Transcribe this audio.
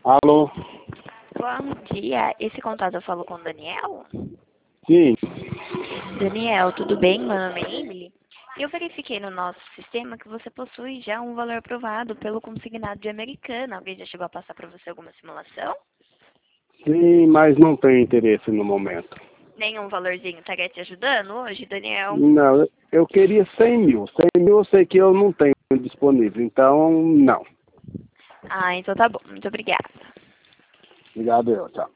Alô? Bom dia, esse contato eu falo com o Daniel? Sim. Daniel, tudo bem? Meu nome é Emily. Eu verifiquei no nosso sistema que você possui já um valor aprovado pelo consignado de Americana. Alguém já chegou a passar para você alguma simulação? Sim, mas não tenho interesse no momento. Nenhum valorzinho estaria te ajudando hoje, Daniel? Não, eu queria 100 mil. 100 mil eu sei que eu não tenho disponível, então não. Ah, então tá bom. Muito obrigada. Obrigado, tchau.